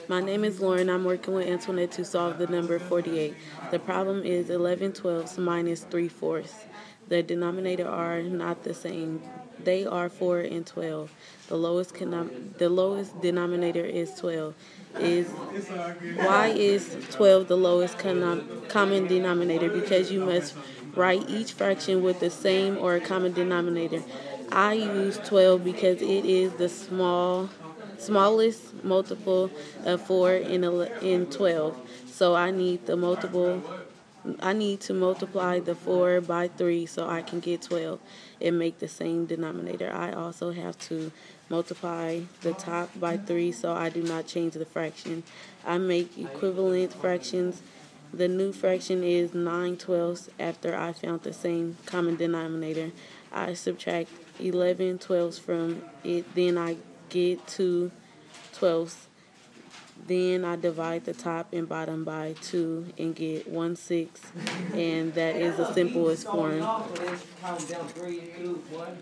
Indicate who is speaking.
Speaker 1: My name is Lauren. I'm working with Antoinette to solve the number 48. The problem is 11 twelfths minus 3 fourths. The denominator are not the same. They are 4 and 12. The lowest denominator is 12. Is Why is 12 the lowest common denominator? Because you must write each fraction with the same or common denominator. I use 12 because it is the smallest multiple of 4 in 12. So I need to multiply the 4 by 3 so I can get 12 and make the same denominator. I also have to multiply the top by 3 so I do not change the fraction. I make equivalent fractions. The new fraction is 9 twelfths after I found the same common denominator. I subtract 11 twelfths from it, then I get 2 twelfths. Then I divide the top and bottom by 2 and get 1/6, and that is the simplest form.